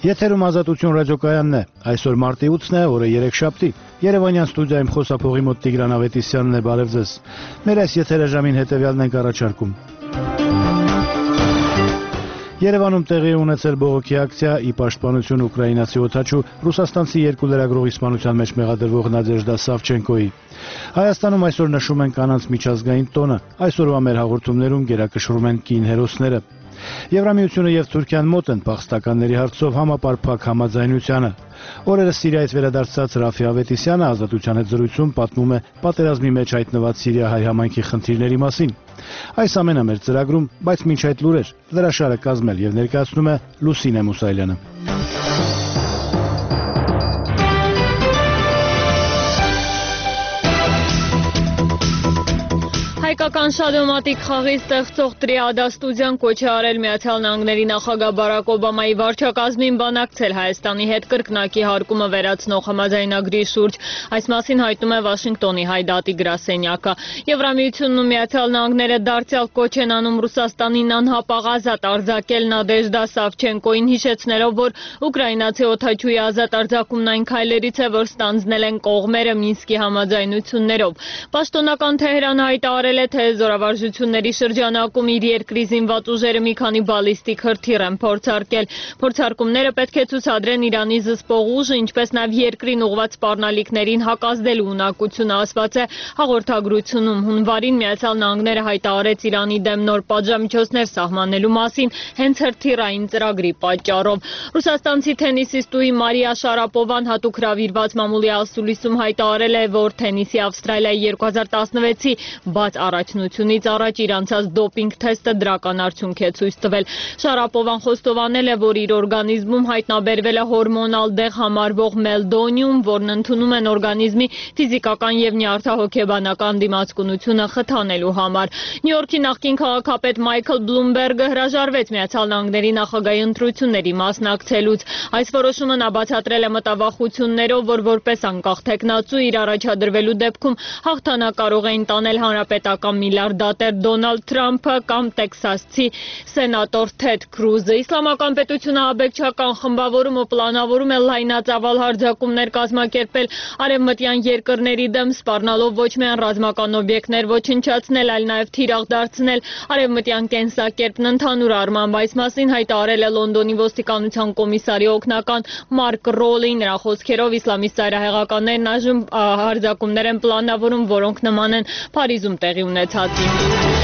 Եթերում Ազատություն ռադիոկայանն է, այսօր մարտի 8-ն է, օրը երեքշաբթի, Երևանյան ստուդիայում խոսափողի մոտ Տիգրան Ավետիսյանն է, բարև ձեզ։ Մեր այս եթերաժամին հետևյալն ենք առաջարկում։ Երևանում տեղի է ունեցել բողոքի ակցիա՝ ի պաշտպանություն ուկրաինացի օդաչու ռուսաստանցի երկու լրագրողի սպանության մեջ մեղադրվող Նադեժդա Սավչենկոյի։ Հայաստանում այսօր նշում են կանանց միջազգային տոնը, այսօրվա մեր հաղորդումներում գերակշռում են կին հերոսները։ Եվրամիությունը եւ Թուրքիան մոտ են փախստականների հարցով համապարփակ համաձայնությանը։ Օրերս Սիրիայից վերադարձած Ռաֆի Ավետիսյանը Ազատության հետ զրույցում պատմում է պատերազմի մեջ հայտնված Սիրիա-հայ համայնքի խնդիրների մասին։ Այս ամենը մեր ծրագրում, բայց մինչ այդ լուրեր, լրաշարը կազմել եւ ներկայացնում է Լուսինե Մուսայելյանը։ Հայկական շադոմատիկ խաղի ստեղծող Տրիադա ստուդիան կոչ է արել Միացյալ Նահանգների նախագահ Բարակ Օբամայի վարչակազմին բանակցել Հայաստանի հետ կրկնակի հարկումը վերացնող համաձայնագրի շուրջ։ Այս մասին հայտնում է Վաշինգտոնի Հայ դատի գրասենյակը։ Եվրամիությունն ու Միացյալ Նահանգները դարձյալ կոչ են անում Ռուսաստանին անհապաղ ազատ արձակել Նադեժդա Սավչենկոին, հիշեցնելով, որ ուկրաինացի օդաչուի ազատ արձակումն այն քայլերից է, որ ստանձնել են կողմերը Մինսկի համաձայնություններով։ Պաշտոնական Թեհրանը հայտարարել է, թե զորավարժությունների շրջանակում իր երկրի զինված ուժերը մի քանի բալիստիկ հրթիռ են փորձարկել։ Փորձարկումները պետք է ցուցադրեն Իրանի զսպող ուժը, ինչպես նաև երկրին ուղղված սպառնալիքներին հակազդելու ունակությունը, ասված է հաղորդագրությունում։ Հունվարին Միացյալ Նահանգները հայտարարեց Իրանի դեմ նոր պատժամիջոցներ սահմանելու մասին հենց հրթիռային ծրագրի պատճառով։ Ռուսաստանցի թենիսիստուհի Մարիա Շարապովան հատուկ հրավիրված մամուլի ասուլիսում հայտարարել է, որ թենիսի Ավստրալիայի 2016-ի բաց առաջնությունից առաջ իր անցած դոպինգ թեստը դրական արդյունք է ցույց տվել։ Շարապովան խոստովանել է, որ իր օրգանիզմում հայտնաբերվել է հորմոնալ դեղ համարվող մելդոնիում, որն ընդունում են օրգանիզմի ֆիզիկական եւ նյարդահոգեբանական դիմացկունությունը խթանելու համար։ Նյու Յորքի նախկին քաղաքապետ Մայքլ Բլումբերգը հրաժարվեց Միացյալ Նահանգների նախագահի ընտրությունների մասնակցելուց։ Այս որոշումը նա բացատրել է մտավախություններով, որ որպես անկախ թեկնածու իր առաջադրվելու դեպքում հաղթանակ կարող էին տանել հանրապետական միլիարդատեր Դոնալդ Թրամփը կամ տեքսասցի սենատոր Թեդ Քրուզը։ Իսլամական պետությունը աբեկչական խմբավորումը պլանավորում է լայնածավալ հարձակումներ կազմակերպել արևմտյան երկրների դեմ, սպառնալով ոչ միայն ռազմական օբյեկտներ ոչնչացնել, այլ նաև թիրախ դարձնել արևմտյան կենսակերպն ընդհանուր առմամբ։ Այս մասին հայտարարել է Լոնդոնի ոստիկանության կոմիսարի օգնական Մարկ Ռոլին։ Նրա խոսքերով իսլամիստ ծայրահեղականներն այժմ հարձակումներ են պլանավորում, որոնք նման են Փարիզում տեղի ունեցածին։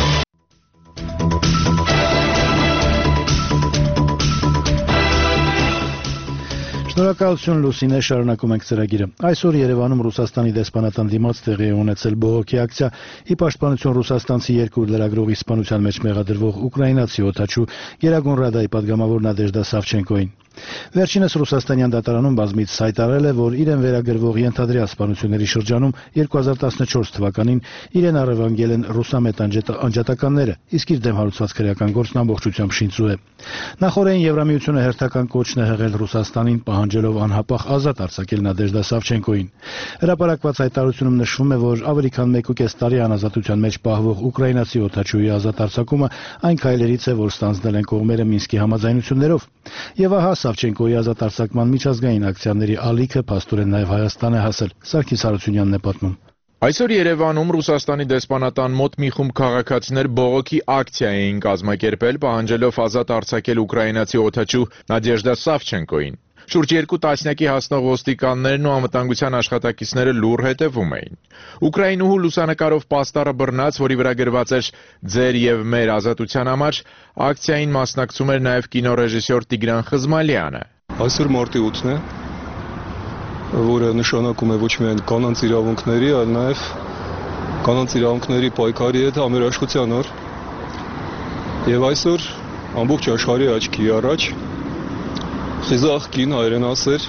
Շնորհակալություն Լուսինե, շարունակում ենք ծրագիրը։ Այսօր Երևանում Ռուսաստանի դեսպանատան դիմաց տեղի է ունեցել բողոքի ակցիա՝ ի պաշտպանություն ռուսաստանցի երկու լրագրողի սպանության մեջ մեղադրվող ուկրաինացի օդաչու Գերագույն ռադայի պատգամավոր Նադեժդա Սավչենկոին։ Վերջինս Ռուսաստանյան դատարանում բազմիցս հայտարարել է, որ իրեն վերագրվող ենթադրյալ սպանությունների շրջանում 2014 թվականին իրեն առևանգել են ռուսամետ անջատականները, իսկ իր դեմ հարուցված քրեական գործն ամբողջությամբ շինծու է։ Նախորդին Եվրամիությունը հերթական կոչն է հղել Ռուսաստանին, պահանջելով անհապաղ ազատ արձակել Նադեժդա Սավչենկոին։ Հրապարակված հայտարարությունում նշվում է, որ ավելի քան 1.5 տարի անազատության մեջ պահվող ուկրաինացի օդաչուի ազատ արձակումը այն քայլերից է, որ ստանձնել են կողմերը Մինսկի համաձայնություններով։ Եվ ահա Սավչենկոյի ազատ արձակման միջազգային ակցիաների ալիքը փաստորեն նաև Հայաստան է հասել։ Սարգիս Հարությունյանն է պատմում։ Այսօր Երևանում Ռուսաստանի դեսպանատան մոտ մի խումբ քաղաքացիներ բողոքի ակցիա էին կազմակերպել, պահանջելով ազատ արձակել ուկրաինացի օդաչու Նադեժդա Սավչենկոին։ Շուրջ 2 տասնյակի հասնող ոստիկաններն ու անվտանգության աշխատակիցները լուռ հետևում էին։ Ուկրաինուհու լուսանկարով պաստառը բռնած, որի վրա գրված էր «Ձեր եւ մեր ազատության համար», ակցիային մասնակցում էր նաև կինոռեժիսոր Տիգրան Խզմալյանը։ Այսօր մարտի 8-ն է, որը նշանակում է ոչ միայն կանանց իրավունքների, այլ նաև կանանց իրավունքների պայքարի հետ համերաշխության օր։ Եվ այսօր ամբողջ աշխարհի աչքի առաջ խիզախ կին հայրենասեր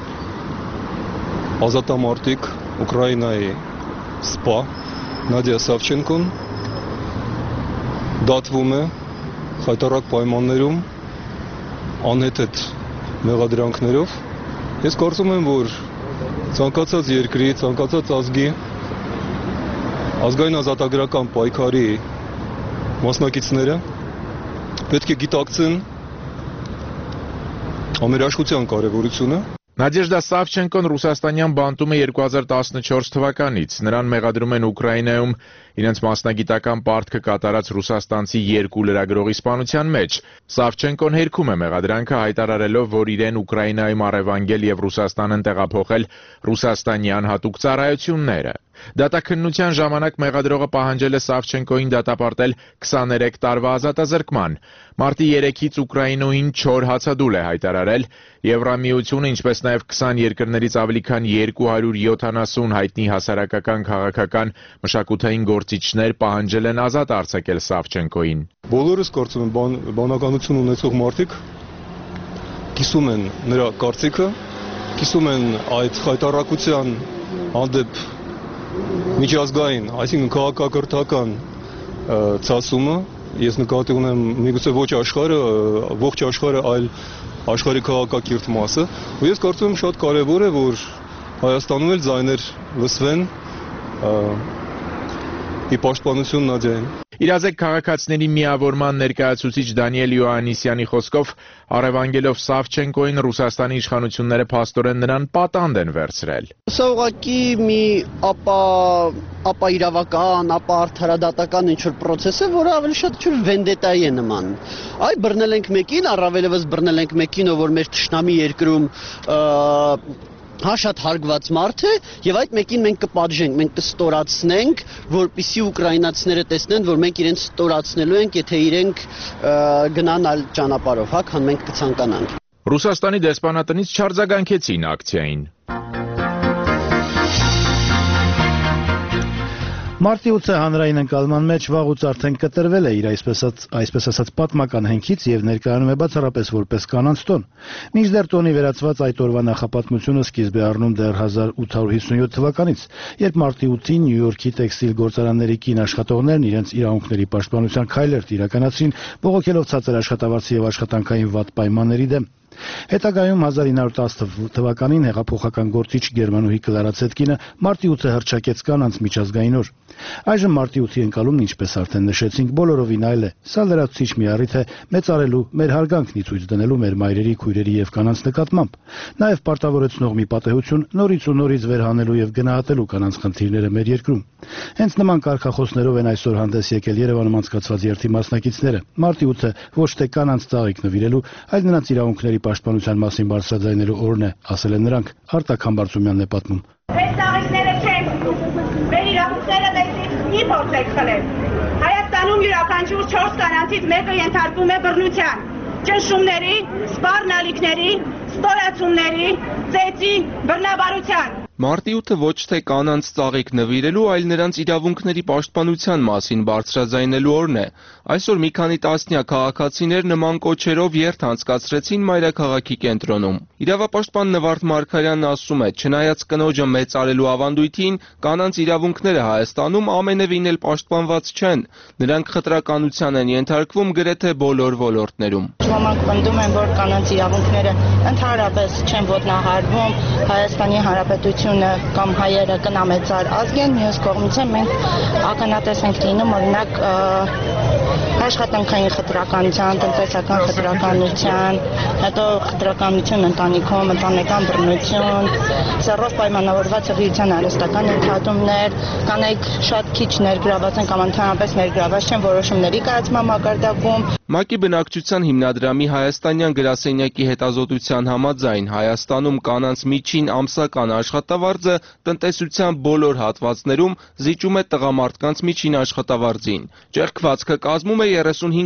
ազատամարտիկ Ուկրաինայի սպա Նադեժդա Սավչենկոն դատվում է խայտառակ պայմաններում անհեթեթ մեղադրանքներով։ Ես կարծում եմ, որ ցանկացած երկրի, ցանկացած ազգի ազգային ազատագրական պայքարի մասնակիցները պետք է գիտակցեն Համերաշխության կարևորությունը։ Նադեժդա Սավչենկոն ռուսաստանյան բանտում է 2014 թվականից։ Նրան մեղադրում են Ուկրաինայում իրենց մասնագիտական պարտքը կատարած ռուսաստանցի 2 լրագրողի սպանության մեջ։ Սավչենկոն հերքում է մեղադրանքը, հայտարարելով, որ իրեն Ուկրաինայում առևանգել եւ Ռուսաստան են տեղափոխել ռուսաստանյան հատուկ ծառայությունները։ Դատաքննության ժամանակ մեղադրողը պահանջել է Սավչենկոին դատապարտել 23 տարվա ազատազրկման։ Մարտի 3-ից Ուկրաինոյին չոր հացադուլ է հայտարարել։ Եվրամիությունը, ինչպես նաև 20 երկրներից ավելի քան 270 հայտնի հասարակական, քաղաքական, մշակութային գործիչներ պահանջել են ազատ արձակել Սավչենկոին։ Բոլորս կարծում եմ բանականություն ունեցող մարդիկ կիսում են նրա կարծիքը, կիսում են այդ խայտառակության հանդեպ միջազգային, այսինքն քաղաքակրթական ցասումը։ Ես նկատի ունեմ միգուցե ոչ աշխարհը, ողջ աշխարհը, այլ աշխարհի քաղաքակիրթ մասը, ու ես կարծում եմ շատ կարևոր է, որ Հայաստանում էլ ձայներ լսվեն ի պաշտպանություն Նադիային։ Իրազեկ քաղաքացիների միավորման ներկայացուցիչ Դանիել Յոհաննիսյանի խոսքով առևանգելով Սավչենկոին Ռուսաստանի իշխանությունները փաստորեն նրան պատանդ են վերցրել։ Սա ուղղակի մի ապա իրավական, ապա արդարադատական ինչ-որ process է, որը ավելի շատ ինչ-որ վենդետայի է նման։ Այ բռնել ենք մեկին, առավելևս բռնել ենք մեկին, ով որ մեր թշնամի երկրում շատ հարգված մարդ է, եւ այդ մեկին մենք կպատժենք, մենք կստորացնենք, որպեսզի ուկրաինացիները տեսնեն, որ մենք իրենց ստորացնելու ենք, եթե իրենք գնան այլ ճանապարհով, հա, քան մենք կցանկանանք։ Ռուսաստանի դեսպանատնից չարձագանքեցին ակցիային։ Մարտի 8-ը հանրային ընկալման մեջ վաղուց արդեն կտրվել է իր այսպես ասած պատմական հենքից եւ ներկայանում է բացառապես որպես կանանց տոն։ Մինչդեռ տոնի վերածված այդ օրվա նախապատմությունը սկիզբ է առնում դեռ 1857 թվականից, երբ մարտի 8-ին Նյու Յորքի տեքստիլ գործարանների կին աշխատողներն իրենց իրավունքների պաշտպանության քայլեր իրականացրին, բողոքելով ցածր աշխատավարձի եւ աշխատանքային վատ պայմանների դեմ։ Հետագայում 1910 թվականին հեղափոխական գործիչ գերմանուհի Կլարա Ցետկինը մարտի 8-ը հռչակեց կանանց միջազգային օր։ Այժմ մարտի 8-ի ընկալումն, ինչպես արդեն նշեցինք, բոլորովին այլ է։ Սա լրացուցիչ մի առիթ է մեծարելու մեր հարգանքն ի ցույց դնելու մեր մայրերի, քույրերի եւ կանանց նկատմամբ։ Նաեւ պարտավորեցնող մի պատեհություն նորից ու նորից վերհանելու եւ գնահատելու կանանց խնդիրները մեր երկրում։ Հենց նման կարգախոսներով են այսօր հանդես եկել Երևանում անցկացված երթի մասնակիցները։ Մարտի 8-ը ոչ թե կանանց ծաղիկ նվիրելու, այլ նրանց իրավունքների պաշտպանության մասին բարձրաձայնելու օրն է, ասել են նրանք։ Արտակ Համբարձումյանն է պատմում։ Այս ծաղիկները չեն մեր իրավունքները տեսիք ի փորձեք խլել։ Հայաստանում յուրաքանչյուր 4 կանանցից մեկը ենթարկվում է բռնության, ճնշումների, սպառնալիքների, ստորացումների, ծեծի, բռնաբարության։ Մարտի 8-ը ոչ թե կանանց ծաղիկ նվիրելու, այլ նրանց իրավունքների պաշտպանության մասին բարձրաձայնելու օրն է։ Այսօր մի քանի տասնյակ քաղաքացիներ նման կոչերով երթ անցկացրեցին մայրաքաղաքի կենտրոնում։ Իրավապաշտպան Նվարդ Մարգարյանն ասում է, չնայած կնոջը մեծարելու ավանդույթին, կանանց իրավունքները Հայաստանում ամենևին էլ պաշտպանված չեն։ Նրանք խտրականության են ենթարկվում գրեթե բոլոր ոլորտներում։ Ոմանք պնդում են, որ կանանց իրավունքները ընդհանրապես չեն ոտնահարվում, Հայաստանի Հանրապետությունը կամ հայերը կնամեծար ազգ են, մյուս կողմից մենք ականատես ենք լինում օրինակ աշխատանքային խտրականության, տնտեսական խտրականության, հետո խտրականություն ընտանիքում, ընտանեկան բռնություն, սեռով պայմանավորված հղիության արհեստական ընդհատումներ, կանայք շատ քիչ ներգրաված են կամ ընդհանրապես ներգրաված չեն որոշումների կայացման մակարդակում։ ՄԱԿ-ի բնակչության հիմնադրամի հայաստանյան գրասենյակի հետազոտության համաձայն Հայաստանում կանանց միջին ամսական աշխատավարձը տնտեսության բոլոր հատվածներում զիջում է տղամարդկանց միջին աշխատավարձին։ Ճեղքվածքը կազմում է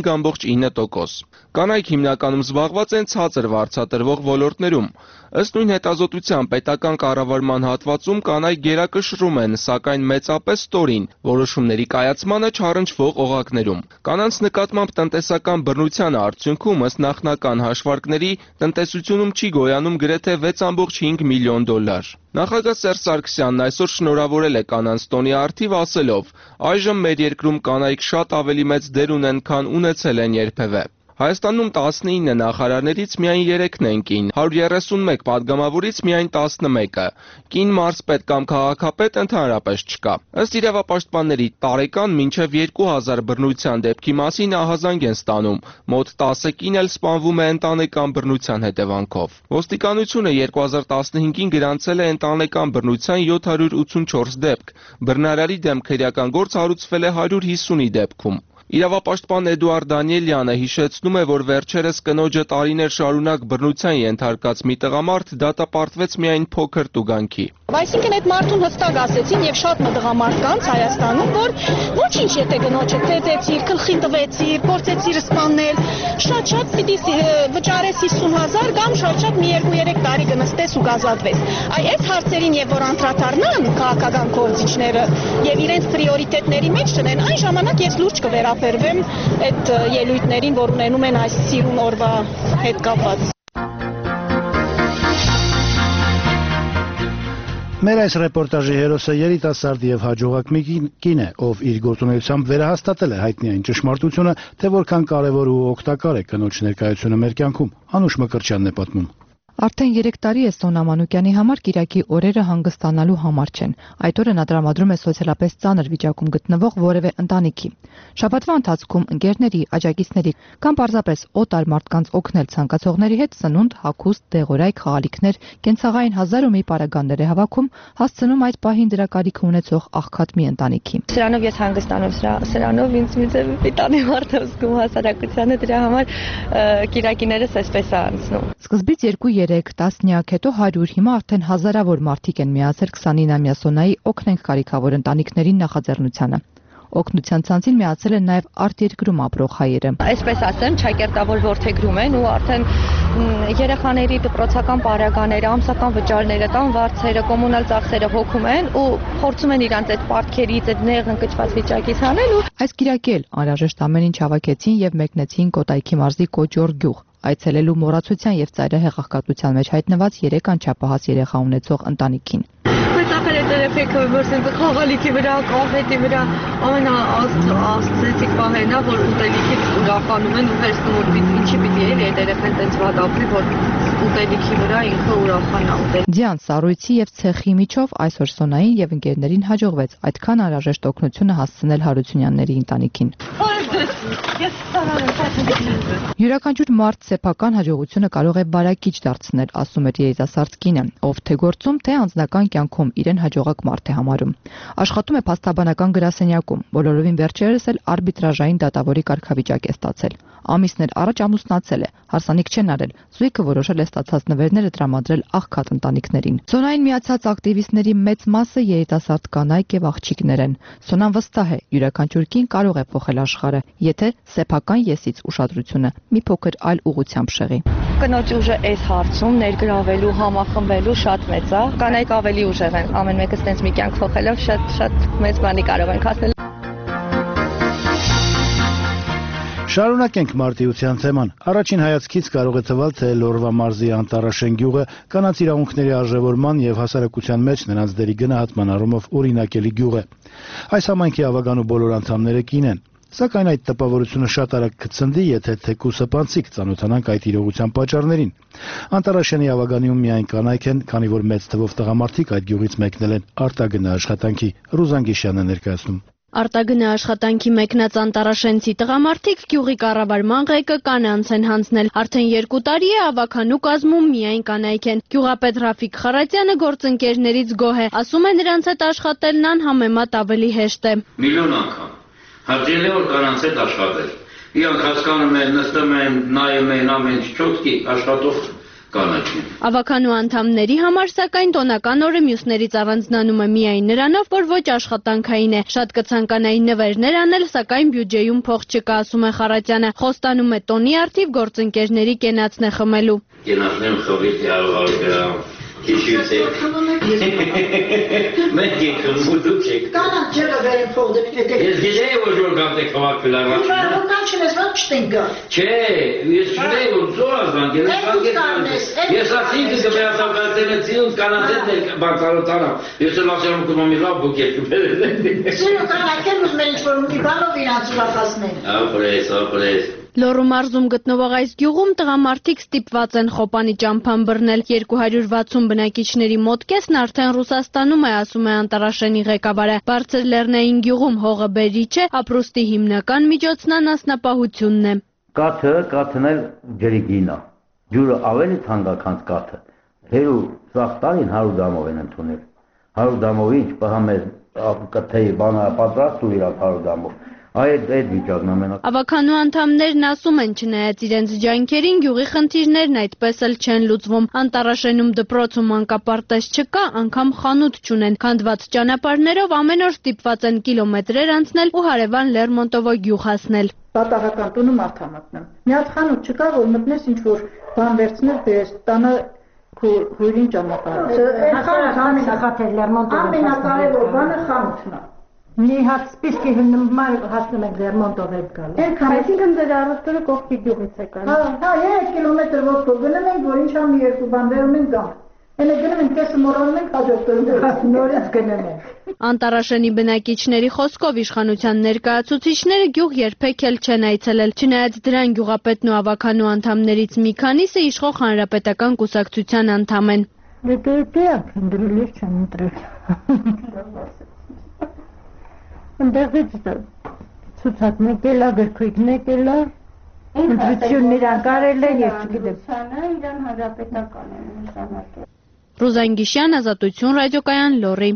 35.9%։ Կանայք հիմնականում զբաղված են ցածր վարձատրվող ոլորտներում։ Ըստ նույն հետազոտության պետական կառավարման հատվածում կանայք գերակշռում են, սակայն մեծապես ստորին որոշումների կայացմանը չառընչվող օղակներում։ Կանանց նկատմամբ տնտեսական բռնության արդյունքում ըստ նախնական հաշվարկների տնտեսությունում չի գոյանում գրեթե 6.5 միլիոն դոլար։ Նախագահ Սերժ Սարգսյանն այսօր շնորհավորել է կանանց տոնի առթիվ ասելով. այժմ մեր երկրում կանայք շատ ավելի մեծ դեր ունեն, քան ունեցել են երբևէ։ Հայաստանում 19 նախարարներից միայն 3-ն են կին, 131 падգամավորից միայն 11-ը։ Կին մարզպետ կամ քաղաքապետ ընդհանրապես չկա։ Ըստ իրավապաշտպանների տարեկան մինչև 2000 բռնության դեպքի մասին ահազանգ են ստանում, մոտ 10 կին էլ սպանվում է ընտանեկան բռնության հետևանքով։ Ոստիկանությունը 2015-ին գրանցել է ընտանեկան բռնության 784 դեպք, բռնարարի դեմ քրեական գործ հարուցվել է 150-ի դեպքում։ Իրավապաշտպան Էդուարդ Դանիելյանը հիշեցնում է, որ վերջերս կնոջը տարիներ շարունակ բռնության ենթարկած մի տղամարդ դատապարտվեց միայն փոքր տուգանքի։ Այսինքն այդ մարդուն հստակ ասեցին եւ շատ տղամարդկանց Հայաստանում, որ ոչինչ եթե գնոջը ծեծեցիր, գլխին տվեցիր, փորձեցիր սպանել, շատ պիտի վճարես 50,000 կամ շատ մի 2-3 տարի կնստես ու գազատվես։ Այս հարցերին եւ որ անդրադառնան քաղաքական գործիչները եւ իրենց պրիորիտետների մեջ դնեն, այն ժամանակ ես լուրջ կվերաբերվեմ այդ ելույթներին, որ ունենում են այս սիրուն օրվա հետ կապված։ Մեր այս ռեպորտաժի հերոսը երիտասարդ եւ հաջողակ մի կին է, ով իր գործունեությամբ վերահաստատել է հայտնի այն ճշմարտությունը, թե որքան կարեւոր ու օգտակար է կնոջ ներկայությունը մեր կյանքում։ Անուշ Մկրտչյանն է պատմում։ Արդեն 3 տարի է Սոնա Մանուկյանի համար Կիրակի օրերը հանգստանալու համար չեն։ Այդ օրը նա տրամադրում է սոցիալապես ծանր վիճակում գտնվող որևէ ընտանիքի։ Շաբաթվա ընթացքում ընկերների, աջակիցների կամ պարզապես օտար մարդկանց օգնել ցանկացողների հետ սնունդ, հագուստ, դեղորայք, խաղալիքներ, կենցաղային 1000 ու մի պարագաներ է հավաքում, հասցնում այդ պահին դրա կարիքը ունեցող աղքատ մի ընտանիքի։ Սրանով ես հանգստանում, սրանով ինձ պիտանի մարդ եմ զգում հասարակությանը, դրա համար Կիրակիներս այսպես է անցնում։ Սկզբից 2-3 տասնյակ, հետո 100, հիմա արդեն հազարավոր մարդիկ են միացել 29-ամյա Սոնայի «Օգնենք կարիքավոր ընտանիքներին» նախաձեռնությանը։ Օգնության ցանցին միացել են նաև արտերկրում ապրող հայերը։ Այսպես ասեմ, ճակերտավոր ворթեգրում են ու արդեն երեխաների դպրոցական պարագաները, ամսական վճարները, տան վարձերը, կոմունալ ծախսերը հոգում են ու փորձում են իրանց այդ պարտքերից, այդ նեղ ընկճված վիճակից հանել ու այս Կիրակի էլ անհրաժեշտ ամեն ինչ հավաքեցին եւ մեկնեցին Կոտայքի մարզի Կոճոր գյուղ, այցելելու մոռացության եւ ծայրահեղ աղքատության մեջ հայտնված 3 անչափահաս երեխա ունեցող ընտանիքին։ Երեխեքը որսեն խաղալիքի վրա, կոնֆետի վրա ամենաաստղիկ պահենա, որ ուտելիքից ուրախանում են ու վերցնում, որ ինչի պիտի էլի այդ երեխան տենց վատ ապրի, որ ուտելիքի վրա ինքը ուրախանա ուտել։ Ձյան, սառույցի եւ ցեխի միջով այսօր Սոնային եւ ընկերներին հաջողվեց այդքան անհրաժեշտ օգնությունը հասցնել Հարությունյանների ընտանիքին։ Յուրաքանչյուր մարդ սեփական հաջողությունը կարող է բարակիչ դարձնել, ասում էր երիտասարդ կինը, ով թե գործում, թե անձնական կյանքում իրեն հաջողակ մարդ է համարում։ Աշխատում է փաստաբանական գրասենյակում, բոլորովին վերջերս էլ արբիտրաժային դատավորի կարգավիճակ է ստացել։ Ամիսներ առաջ ամուսնացել է, հարսանիք չեն արել, զույգը որոշել է ստացած նվերները տրամադրել աղքատ ընտանիքներին։ Սոնային միացած ակտիվիստների մեծ մասը երիտասարդ կանայք եւ աղջիկներ են։ Սոնան վստահ է, յուրաքանչյուր կին կարող է փոխել աշխարհը, եթե սեփական եսից ուշադրությունը մի փոքր այլ ուղղությամբ շեղի։ Կնոջ ուժը այս հարցում ներգրավելու, համախմբելու շատ մեծ է։ Կանայք ավելի ուժեղ են, ամեն մեկը ստենց մի կյանք փոխելով շատ մեծ բանի կարող են հասնել։ Շարունակենք մարտիության թեման։ Առաջին հայացքից կարող է թվալ, թե Լոռվա մարզի Անտարաշեն գյուղը կանանց իրավունքների արժևորման եւ հասարակության մեջ նրանց դերի գնահատման առումով օրինակելի գյուղ է։ Այս համայնքի ավագանու բոլոր անդամները կին են։ Սակայն այդ տպավորությունը շատ արագ կցնդի, եթե թեկուզ հպանցիկ ծանոթանանք այդ իրողության պատճառներին։ Անտարաշենի ավագանիում միայն կանայք են, քանի որ մեծ թվով տղամարդիկ այդ գյուղից մեկնել են արտագնա աշխատանքի։ Ռուզան Գիշյանն է ներկայացնում։ Արտագնա աշխատանքի մեկնած անտարաշենցի տղամարդիկ գյուղի կառավարման ղեկը կանանց են հանձնել։ Արդեն 2 տարի է ավագանու կազմում միայն կանայք են։ Գյուղապետ Ռաֆիկ Խարատյանը գործընկերներից գոհ է, ասում է նրանց հետ աշխատելն անհամեմատ ավելի հեշտ է։ Միլիոն անգամ հաճելի է որ կանանց հետ աշխատել։ Իրանք հասկանում են, նստում են, նայում են ամեն ինչ չոտքի աշխատող կանայք են։ Ավագանու անդամների համար սակայն տոնական օրը մյուսներից առանձնանում է միայն նրանով, որ ոչ աշխատանքային է։ Շատ կցանկանային նվերներ անել, սակայն բյուջեում փող չկա, ասում է Խարատյանը։ Խոստանում է տոնի արդիվ գործընկերների կենացն է խմելու։ Կենացն եմ խմից 100 գրամ, քիչիցեք։ Մենք ենք խմու դուք եք։ Կանանք ջրը վերին փող դեպք։ Ես գիտեի որ ժոր գանտեք խվակվել առաջ։ Իվարական չնես ված չտենգա։ Չէ, ես չունեի որ զոր ազվանք, ես ասինք կվերացավացել է ծիուն կանանցել բանկարոտանա։ Ես էլ ասեմ կմամի լավ բուկ եք կբերել։ Սիրո կանանք են ուզում են ինչ-որ մի բանով իրանց ուրախացնել։ Ապրես։ Լոռու մարզում գտնվող այս գյուղում տղամարդիկ ստիպված են խոպանի ճամփան բռնել 260 բնակիչների մոտ կեսն արդեն Ռուսաստանում է, ասում է Անտարաշենի ղեկավարը։ Բարձր Լեռնային գյուղում հողը բերիչ է, ապրուստի հիմնական միջոցն անասնապահությունն է։ Կաթն էլ ջրի գինա, ջուրը ավելի թանկաքան կաթը, հերու սաղ տարին 100 դամով են ընդունել, 100 դամով ինչ պահամեզ կթեի բանը պատրաստ ու իրակ 100 դամով, այդ վիճակն ամենակ։ Ավականու անդամներն ասում են, չնայած իրենց ջանքերին գյուղի խնդիրներն այդպես էլ չեն լուծվում։ Անտարաշենում դպրոց ու մանկապարտեզ չկա, անգամ խանութ չունեն, քանդված ճանապարհներով ամեն օր ստիպված են կիլոմետրեր անցնել ու հարևան Լերմոնտովո գյուղ հասնել։ Պատահական տունը մարդ մտնում։ Մի հատ խանութ չկա, որ մտնես ինչ որ բան վերցնել, բերես, տանը հույրին ճանապարհ։ Ամենակարևոր բանը խանութն է։ Մի հատ սպիսկի հիմնման հասնում ենք Լերմոնտով հետ գալ։ Այսինքն դեր առուտուրը կողքի գյուղից եկան։ Հա, 3 կիլոմետր ոտքով գնում ենք, որ ինչա մի երկու բան վերում ենք գամ։ Elə գնում ենք, տեսը մոռանում ենք հաջորդում նորից գնում ենք։ Անտարաշենի բնակիչների խոսքով իշխանության ներկայացուցիչները գյուղ երբեք էլ չեն այցելել, չնայած դրան գյուղապետն ու ավականու անդամներից մի քանիսը իշխող հանրապետական կուսակցության անդամ են։ Դե ընդրել չեն ընտրել։ Ընդեղից ցուցակն եկել է, գրքույկն եկել է, ընտրություններ անկարել է եւ չգիտեմ։ Իրան հանրապետական են նշանակել։ Ռուզան Գիշյան, Ազատություն ռադիոկայան, Լոռի։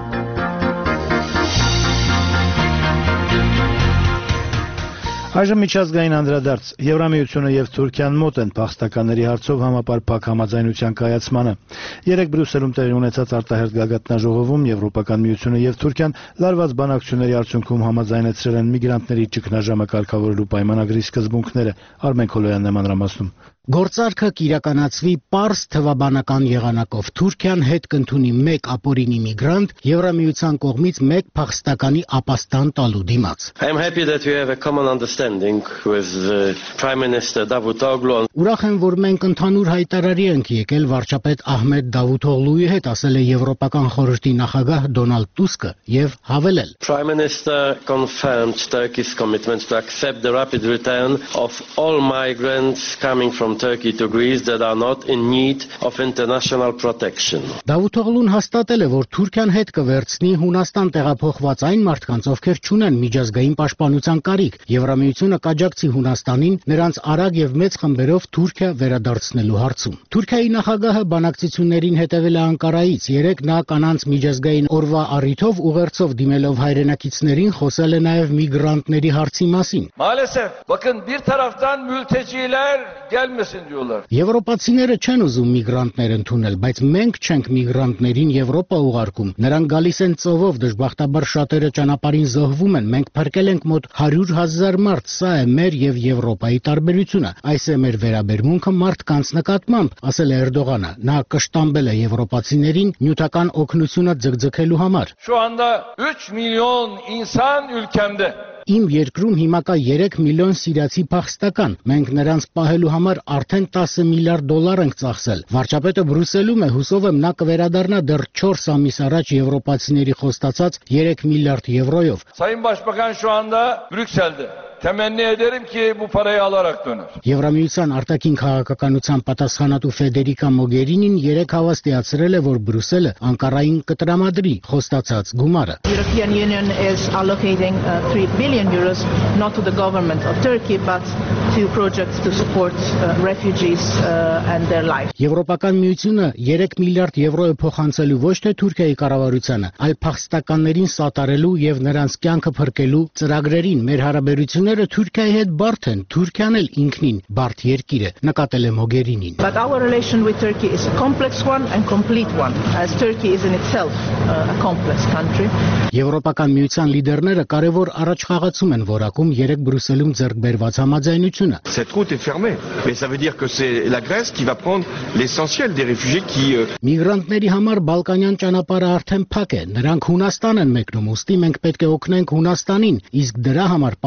Այժմ միջազգային անդրադարձ։ Եվրամիությունը եւ Թուրքիան մոտ են փախստականների հարցով համապարփակ համաձայնության կայացմանը։ Երեկ Բրյուսելում տեղի ունեցած արտահերթ գագաթնաժողովում Եվրոպական միությունը եւ Թուրքիան լարված բանակցությունների արդյունքում համաձայնեցրել են միգրանտների ճգնաժամը կարգավորելու պայմանագրի սկզբունքները։ Արմեն Քոլոյանն է մանրամասնում։ Գործարքը կիրականացվի պարզ թվաբանական եղանակով։ Թուրքիան հետ կընդունի 1 ապօրինի միգրանտ, Եվրամիության կողմից 1 փախստականի ապաստան տալու դիմաց։ I am happy that we have a common understanding with Prime Minister Davutoglu. Ուրախ եմ, որ մենք ընդհանուր հայտարարի ենք եկել վարչապետ Ահմեդ Դավութօղլուի հետ, ասել է Եվրոպական խորհրդի նախագահ Դոնալդ Տուսկը եւ հավելել. Prime Minister confirmed Turkey's commitment to accept the rapid return of all migrants coming from Turkey to Greece that are not in need of international protection. Դավութօղլուն հաստատել է, որ Թուրքիան հետ կվերցնի Հունաստան տեղափոխված այն մարդկանց, ովքեր չունեն միջազգային պաշտպանության կարիք։ Եվրամիությունը կաջակցի Հունաստանին նրանց արագ եւ մեծ խմբերով Թուրքիա վերադարձնելու հարցում։ Թուրքիայի նախագահը բանակցություններին հետևել է Անկարայից։ Երեկ նա կանանց միջազգային օրվա առիթով ուղերձով դիմելով հայրենակիցներին խոսել է նաեւ միգրանտների հարցի մասին։ Maalesef bakın bir taraftan mülteciler gelmesin diyorlar. Եվրոպացիները չեն ուզում միգրանտներ ընդունել, բայց մենք չենք միգրանտներին Եվրոպա ուղարկում։ Նրանք գալիս են ծովով, դժբախտաբար շատերը ճանապարհին զոհվում են։ Մենք փրկել ենք մոտ 100,000 մարդ, սա է մեր եւ Եվրոպայի տարբերությունը։ Այս է մեր վերաբերմունքը մարդկանց նկատմամբ, ասել է Էրդողանը։ Նա կշտամբել է եվրոպացիներին նյութական օգնությունը ձգձգելու համար։ Şu anda 3 milyon insan ülkemde. Իմ երկրում հիմա կա 3 միլիոն սիրիացի փախստական։ Մենք նրանց պահելու համար արդեն 10 միլիարդ դոլար ենք ծախսել։ Վարչապետը Բրյուսելում է, հուսով եմ նա կվերադառնա դեռ 4 ամիս առաջ եվրոպացիների խոստացած 3 միլիարդ եվրոյով։ Sayın Başbakan şu anda Brüksel'de. Temenni ederim ki bu parayı alarak döner. Եվրամիության արտաքին քաղաքականության պատասխանատու Ֆեդերիկա Մոգերինին երեք հավաստիացրել է, որ Բրյուսելը Անկարային կտրամադրի խոստացած գումարը։ European Union is allocating 3 billion euros not to the government of Turkey but to projects to support refugees and their life. Եվրոպական միությունը 3 միլիարդ եվրո է փոխանցելու ոչ թե Թուրքիայի կառավարությանը, այլ փախստականներին սատարելու եւ նրանց կյանքը փրկելու ծրագրերին։ Մեր հարաբերությունները Թուրքիայի հետ բարդ են, Թուրքիան էլ ինքնին բարդ երկիր է, նկատել է Մոգերինին։ But our relation with Turkey is a complex one and complete one, as Turkey is in itself a complex country. Եվրոպական միության լիդերները կարևոր առաջխաղացում են որակում երեք Բրյուսելում ձեռք բերված համաձայնությունը։ Cette route est fermée, mais ça veut dire que c'est la Grèce qui va prendre l'essentiel des réfugiés qui Միգրանտների համար Բալկանյան ճանապարհը արդեն փակ է, նրանք Հունաստան են մեկնում, ուստի մենք պետք է օգնենք Հունաստանին, իսկ դրա համար պարտավոր ենք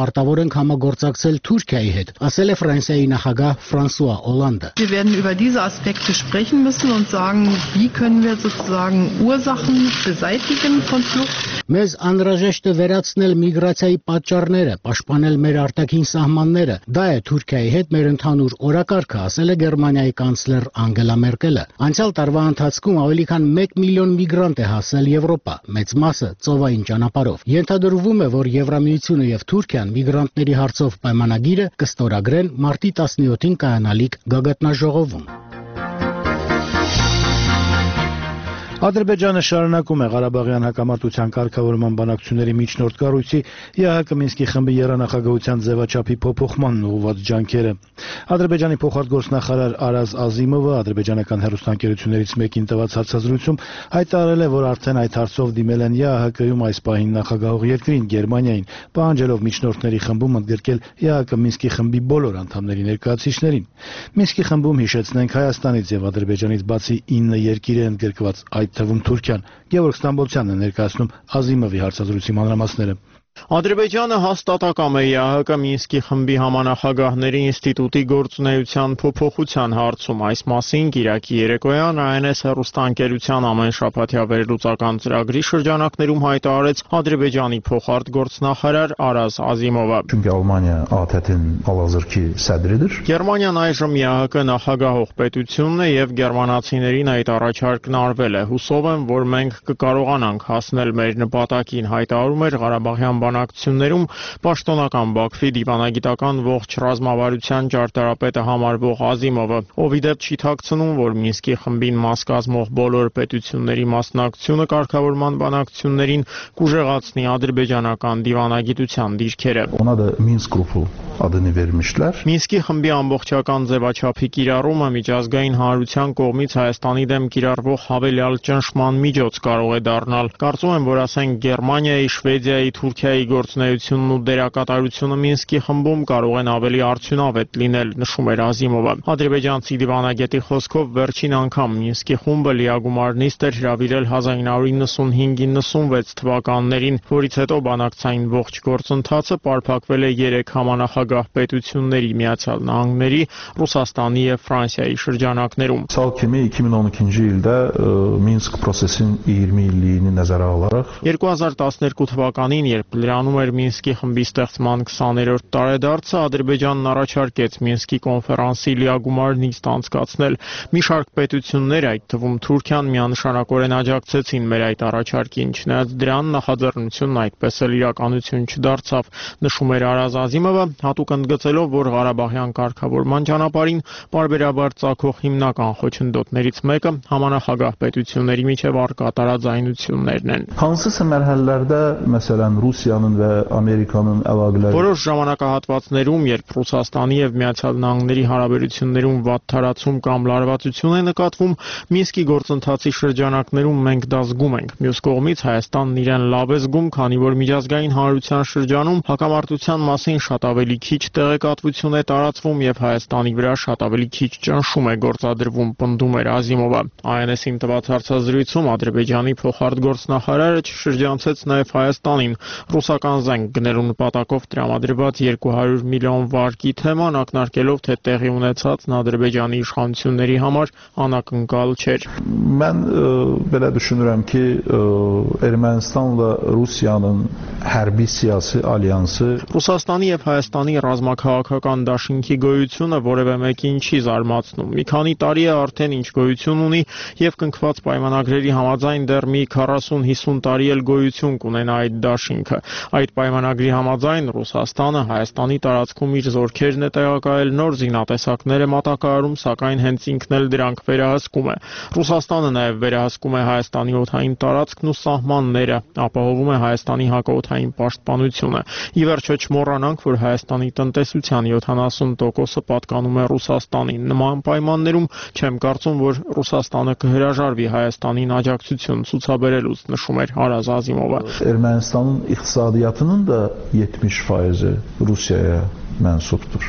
ենք համագործակցել Թուրքիայի հետ, ասել է Ֆրանսիայի նախագահ Ֆրանսուଆ Օլանդը։ Wir werden über diese Aspekte sprechen müssen und sagen, wie können wir sozusagen Ursachen beseitigen von Flucht. Մեզ անհրաժեշտ է վերացնել միգրացիայի պատճառները, պաշտպանել մեր արտաքին սահմանները։ Դա է Թուրքիայի հետ մեր ընդհանուր օրակարգը, ասել է Գերմանիայի կանցլեր Անգելա Մերկելը։ Անցյալ տարվա ընթացքում ավելի քան 1 միլիոն միգրանտ է հասել Եվրոպա, մեծ մասը ծովային ճանապարհով։ Ենթադրվում է, որ Եվրամիությունը եւ Թուրքիան միգրանտների հարցով պայմանագիրը կստորագրեն մարտի 17-ին կայանալիք գագաթնաժողովում։ Ադրբեջանը շարունակում է Ղարաբաղյան հակամարտության կարգավորման բանակցությունների միջնորդ կառույցի ԵԱՀԿ Մինսկի խմբի եռանախագահության ձևաչափի փոփոխմանն ուղղված ջանքերը։ Ադրբեջանի փոխարտգործնախարար Արազ Ազիմովը ադրբեջանական հեռուստաընկերություններից մեկին տված հարցազրույցում հայտարարել է, որ արդեն այդ հարցով դիմել են ԵԱՀԿ-ում այս պահին նախագահող երկրին Գերմանիային, պահանջելով միջնորդների խմբում ընդգրկել ԵԱՀԿ Մինսկի խմբի բոլոր անդամների ներկայացուցիչներին։ Մինսկի խմբում հիշեցնենք Հայաստանից եւ Ադրբեջանից բացի 9 երկիր է ընդգրկված, այդ թվում Թուրքիան։ Գևորգ Ստամբոլցյանն է ներկայացնում Ազիմովի հարցազրույցի մանրամասները։ Ադրբեջանը հաստատակամ է ԵԱՀԿ Մինսկի խմբի համանախագահների ինստիտուտի գործունեության փոփոխության հարցում։ Այս մասին Կիրակի երեկոյան INS հեռուստաընկերության ամենշաբաթյա վերլուծական ծրագրի շրջանակներում հայտարարեց Ադրբեջանի փոխարտգործնախարար Արազ Ազիմովը։ Գերմանիան այժմ ԵԱՀԿ նախագահող պետությունն է եւ գերմանացիներին այդ առաջարկն արվել է։ Հուսով եմ, որ մենք կկարողանանք հասնել մեր նպատակին, հայտարարում էր Ղարաբաղյան բանակցություններում պաշտոնական Բաքվի դիվանագիտական ողջ ռազմավարության ճարտարապետը համարվող Ազիմովը, ով ի դեպ չի թաքցնում, որ Մինսկի խմբին մաս կազմող բոլոր պետությունների մասնակցությունը կարգավորման բանակցություններին կուժեղացնի ադրբեջանական դիվանագիտության դիրքերը։ Մինսկի խմբի ամբողջական ձևաչափի կիրառումը միջազգային հանրության կողմից Հայաստանի դեմ կիրառվող հավելյալ ճնշման միջոց կարող է դառնալ։ Կարծում եմ, որ ասենք Գերմանիայի, Շվեդիայի, Թուրքիայի գործունեությունն ու դերակատարությունը Մինսկի խմբում կարող են ավելի արդյունավետ լինել, նշում էր Ազիմովը։ Ադրբեջանցի դիվանագետի խոսքով վերջին անգամ Մինսկի խումբը լիագումար նիստ էր հրավիրել 1995-96 թվականներին, որից հետո բանակցային ողջ գործընթացը պարփակվել է 3 համանախագահ պետությունների՝ Միացյալ Նահանգների, Ռուսաստանի եւ Ֆրանսիայի շրջանակներում։ Salkemi 2012 ildə Minsk prosesinin 20 illiyini nəzərə alaraq 2012 թվականին, երբ լրանում էր Մինսկի խմբի ստեղծման 20-րդ տարեդարձը, Ադրբեջանն առաջարկեց Մինսկի կոնֆերանսի լիագումար նիստ անցկացնել։ Մի շարք պետություններ, այդ թվում Թուրքիան, միանշանակորեն աջակցեցին մեր այդ առաջարկին, չնայած դրան նախաձեռնությունն այդպես էլ իրականություն չդարձավ, նշում էր Արազ Ազիմովը, հատուկ ընդգծելով, որ Ղարաբաղյան կարգավորման ճանապարհին պարբերաբար ծագող հիմնական խոչընդոտներից մեկը համանախագահ պետությունների միջև առկա տարաձայնություններն են։ Hansısa mərhələlərdə, məsələn, Rusiyanın və Amerikanın əlaqələri Որոշ ժամանակահատվածներում, երբ Ռուսաստանի եւ Միացյալ Նահանգների հարաբերություններում վատ թարացում կամ լարվածություն է նկատվում, Մինսկի գործընթացի շրջանակներում մենք դա զգում ենք։ Մյուս կողմից Հայաստանն իրեն լավ է զգում, քանի որ միջազգային հանրության շրջանում հակամարտության մասին շատ ավելի քիչ տեղեկատվություն է տարածվում եւ Հայաստանի վրա շատ ավելի քիչ ճնշում է գործադրվում, պնդում էր Ազիմովը։ INS-ին տված հարցազրույցում Ադրբեջանի փոխարտգործնախարարը շրջանցեց նաեւ Հայաստանին ռուսական զենք գնելու նպատակով տրամադրված 200 միլիոն վարկի թեման, ակնարկելով, թե տեղի ունեցածն Ադրբեջանի իշխանությունների համար անակնկալ չէր։ Mən belə düşünürəm ki, Ermənistanla Rusiyanın hərbi siyasi alyansı Ռուսաստանի եւ Հայաստանի ռազմաքաղաքական դաշինքի գոյությունը որևէ մեկին չի զարմացնում։ Մի քանի տարի է արդեն ինչ գոյություն ունի եւ կնքված պայմանագրերի համաձայն դեռ մի 40-50 տարի էլ գոյություն կունենա այդ դաշինքը։ Այդ պայմանագրի համաձայն Ռուսաստանը Հայաստանի տարածքում իր զորքերն է տեղակայել, նոր զինատեսակներ է մատակարարում, սակայն հենց ինքն էլ դրանք վերահսկում է։ Ռուսաստանը նաեւ վերահսկում է Հայաստանի օդային տարածքն ու սահմանները, ապահովում է Հայաստանի հակաօդային պաշտպանությունը։ Ի վերջո չմոռանանք, որ Հայաստանի տնտեսության 70%-ը պատկանում է Ռուսաստանին։ Նման պայմաններում չեմ կարծում, որ Ռուսաստանը կհրաժարվի Հայաստանին աջակցություն ցուցաբերելուց, նշում էր Արազ Ազիմովը։ Ermənistanın iqtisadiyyatının da 70%-i Rusiyaya mənsubdur.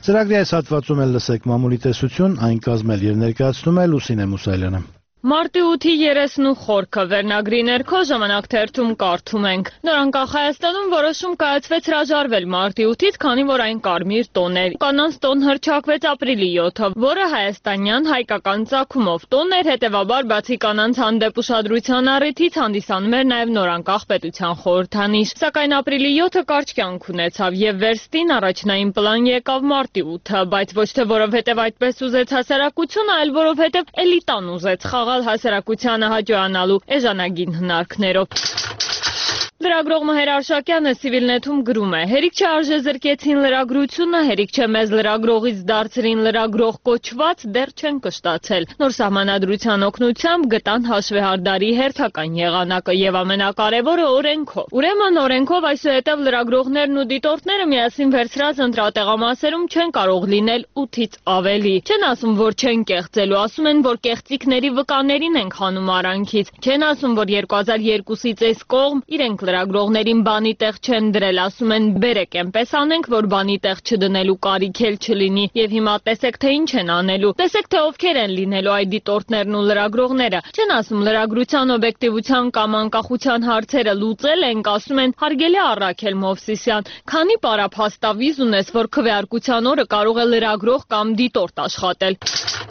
Ծրագրի այս հատվածում էլ լսեք մամուլի տեսություն, այն կազմել եւ ներկայացնում է Լուսինե Մուսայելյանը։ Մարտի 8-ի 30 խորքը վերնագրի ներքո ժամանակ թերթում կարդում ենք. Նորանկախ Հայաստանում որոշում կայացվեց հրաժարվել մարտի 8-ից, քանի որ այն կարմիր տոն էր։ Կանանց տոն հռչակվեց ապրիլի 7-ը, որը հայաստանյան հայկական ծագումով տոն էր, հետևաբար բացի կանանց հանդեպ ուշադրության առիթից հանդիսանում էր նաև նորանկախ պետության խորհրդանիշ։ Սակայն ապրիլի 7-ը կարճ կյանք ունեցավ եւ վերստին առաջնային պլան եկավ մարտի 8-ը, բայց ոչ թե որովհետեւ այդպես ուզեց հասարակությունը, այլ որովհետեւ էլիտան ուզեց հասարակությանը հաջողանալու էժանագին հնարքներով։ Լրագրող Մհեր Արշակյանը Civilnet-ում գրում է. հերիք չէ արժեզրկեցին լրագրությունը, հերիք չէ մեզ լրագրողից դարձրին լրագրող կոչված, դեռ չեն կշտացել։ Նոր սահմանադրության օգնությամբ գտան հաշվեհարդարի հերթական եղանակը եւ ամենակարևորը օրենքով։ Ուրեմն օրենքով այսուհետև լրագրողներն ու դիտորդները միասին վերցրած ընտրատեղամասերում չեն կարող լինել 8-ից ավելի։ Չեն ասում, որ չեն կեղծելու, ասում են, որ կեղծիքների վկաներին են խանում արանքից։ Չեն ասում, որ 2002-ից այս կողմ իրենք լրագրողներին բանի տեղ չեն դրել, ասում են բերեք այնպես անենք, որ բանի տեղ չդնելու կարիք էլ չլինի եւ հիմա տեսեք թե ինչ են անելու, տեսեք թե ովքեր են լինելու այդ դիտորդներն ու լրագրողները, չեն ասում լրագրության օբյեկտիվության կամ անկախության հարցերը լուծել ենք, ասում են հարգելի Առաքել Մովսիսյան, քանի պարափաստավիզ ունես, որ քվեարկության օրը կարող է լրագրող կամ դիտորդ աշխատել։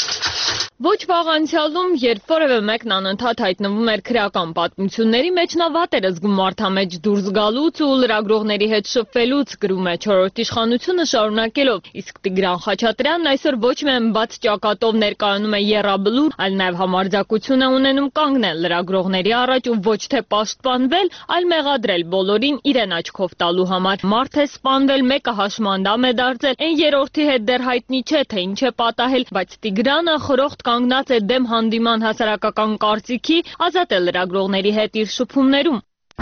Ոչ վաղ անցյալում, երբ որևէ մեկն անընդհատ հայտնվում էր քրեական պատմությունների մեջ, նա վատ էր զգում մարդամեջ դուրս գալուց ու լրագրողների հետ շփվելուց, գրում է Չորրորդ իշխանությունը շարունակելով, իսկ Տիգրան Խաչատրյանն այսօր ոչ միայն բաց ճակատով ներկայանում է եռաբլուր, այլ նաև համարձակություն է ունենում կանգնել լրագրողների առաջ ու ոչ թե պաշտպանվել, այլ մեղադրել բոլորին իրեն աչքով տալու համար։ Մարդ է սպանվել, մեկը հաշմանդամ է դարձել, այն երրորդի հետ դեռ հայտնի չէ, թե ինչ է պատահել, բայց Տիգրանը խորհրդ կանգնած է դեմ հանդիման հասարակական կարծիքի, ազատ է լրագրողների հետ իր շփումներում։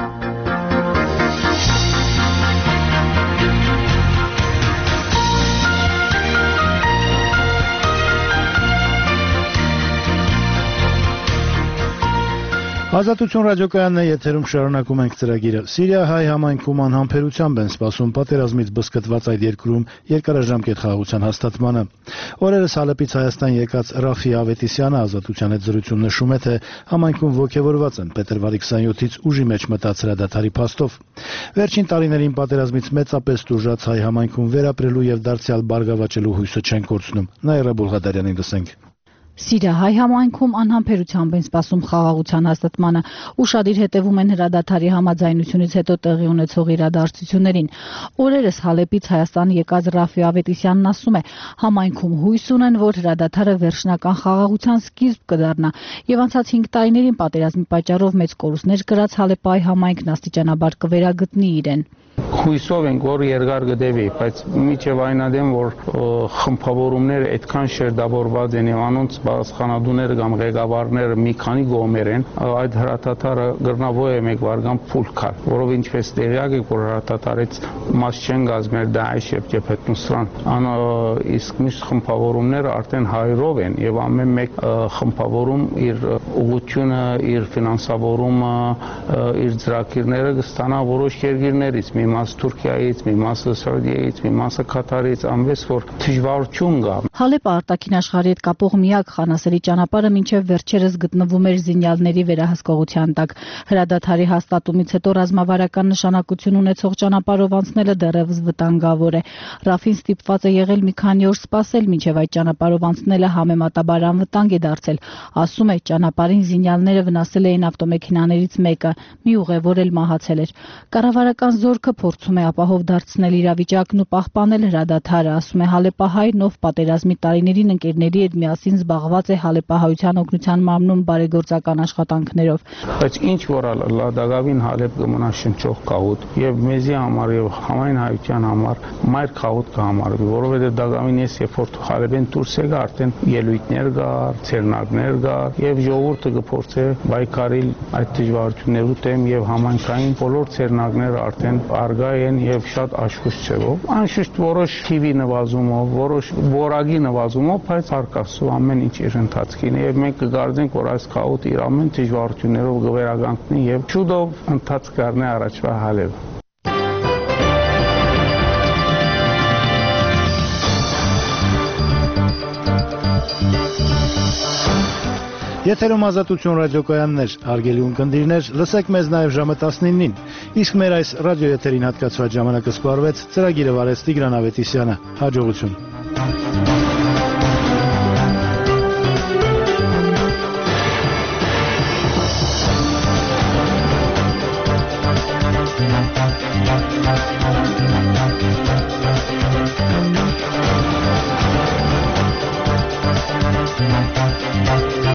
Ազատություն ռադիոկայանն է, եթերում շարունակում ենք ծրագիրը։ Սիրիա-հայ համայնքում անհամբերությամբ են սպասում պատերազմից բզկտված այդ երկրում երկարաժամկետ խաղաղության հաստատմանը։ Օրերս Հալեպից Հայաստան եկած Ռաֆի Ավետիսյանը Ազատության հետ զրույցում նշում է, թե համայնքում ոգևորված են փետրվարի 27-ից ուժի մեջ մտած հրադադարի փաստով։ Վերջին տարիներին պատերազմից մեծապես տուժած հայ համայնքում վերապրելու եւ դարձյալ բարգավաճելու հույսը չեն կորցնում։ Նաիրա Բուլղադարյանին լսենք։ Սիրիա-հայ համայնքում անհամբերությամբ են սպասում խաղաղության հաստատմանը, ուշադիր հետևում են հրադադարի համաձայնությունից հետո տեղի ունեցող իրադարձություններին։ Օրերս Հալեպից Հայաստան եկած Ռաֆի Ավետիսյանն ասում է, համայնքում հույս ունեն, որ հրադադարը վերջնական խաղաղության սկիզբ կդառնա, եւ անցած 5 տարիներին պատերազմի պատճառով մեծ կորուստներ կրած Հալեպի համայնքն աստիճանաբար կվերագտնի իրեն։ Հույսով ենք, որ երկար կդեվի, բայց միջև այնադեմ, որ խմբավորումները այդքան շերտավորված են եւ անոնց բարձխանադուները կամ ղեկավարները մի քանի գոմեր են, այդ հրատատարը գրնավո է մեկ վարգան փուլ կար, որով ինչպես տեղյակ եք, որ հրատատարից մաս չեն գազմեր Դաեշ եւ Ջեփեթ Նուսրան, իսկ մյուս խմբավորումները արդեն հայրով են եւ ամեն մեկ խմբավորում իր ուղղությունը, իր ֆինանսավորումը, իր ծրագիրները կստանա որոշ երկրներից, մի մաս Թուրքիայից, մի մասը Սաուդիայից, մի մասը Կատարից, անվես որ դժվարություն կա։ Հալեպը արտաքին աշխարհի հետ կապող միակ խանասերի ճանապարհը մինչև վերջերս գտնվում էր զինյալների վերահսկողության տակ։ Հրադադարի հաստատումից հետո ռազմավարական նշանակություն ունեցող ճանապարհով անցնելը դեռևս վտանգավոր է։ Ռաֆին ստիպված է եղել մի քանի օր սպասել, մինչև այդ ճանապարհով անցնելը համեմատաբար անվտանգ է դարձել։ Ասում է, ճանապարհին զինյալները վնասել էին ավտոմեքենաներից մեկը, մի ուղևոր էլ մահացել էր։ Կառավարական զորքը փորձում է ապահով դարձնել իրավիճակն ու պահպանել հրադադարը, ասում է հալեպահայ նով պատերազմի տարիներին ընկերների հետ միասին զբաղված է հալեպահայության օգնության մարմնում բարեգործական աշխատանքներով։ Բայց ինչ որ լադագավին Հալեպ կմնա շնչող կահուտ եւ մեզի համար եւ համայն հայության համար մայր կահուտ կհամարվի, որովհետեւ դագավին ես երբ որ Հալեպեն դուրս եկա արդեն ելույթներ կար, ցերնակներ կար եւ ժողովուրդը կփորձե բայկարիլ այդ դժվարություններու դեմ եւ համայնքային բոլոր ցերնակները արդեն արգա են եւ շատ աշխույժ չեղով։ Անշուշտ որոշ TV նվազումով, որոշ որագի նվազումով, բայց արկասու ամեն ինչ իր ընթացքին է եւ մենք կգարձենք, որ այս խաղոտ իր ամեն դժվարություններով կվերականգնի եւ շուտով ընթացք կառնի առաջվա Հալեպ։ Եթերում Ազատություն ռադիոկայաններ, հարգելի ունկնդիրներ, լսեք մեզ նաև ժամը 19-ին, իսկ մեր այս ռադիոեթերին հատկացված ժամանակը սպառվեց, ծրագիրը վարեց Տիգրան Ավետիսյանը, հաջողություն։